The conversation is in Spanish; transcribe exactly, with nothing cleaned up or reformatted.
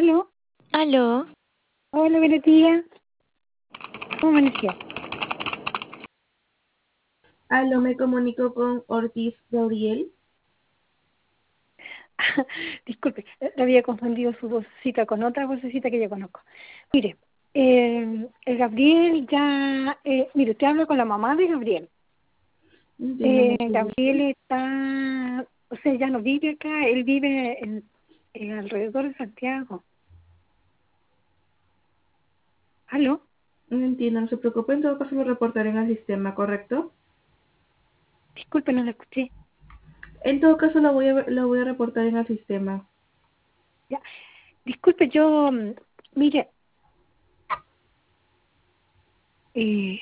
¿Aló? ¿Aló? Hola, buenos días. ¿Cómo amaneció? Aló, me comunico con Ortiz Gabriel. Disculpe, eh, había confundido su vocecita con otra vocecita que yo conozco. Mire, eh, el Gabriel ya... Eh, mire, usted habla con la mamá de Gabriel. Entiendo Eh, mucho gusto. Gabriel está... O sea, ya no vive acá, él vive en, en alrededor de Santiago. ¿Aló? No entiendo, no se preocupe, en todo caso lo reportaré en el sistema, ¿correcto? Disculpe, no la escuché. En todo caso lo voy a, lo voy a reportar en el sistema. Ya. Disculpe, yo... mm, Mire... Eh,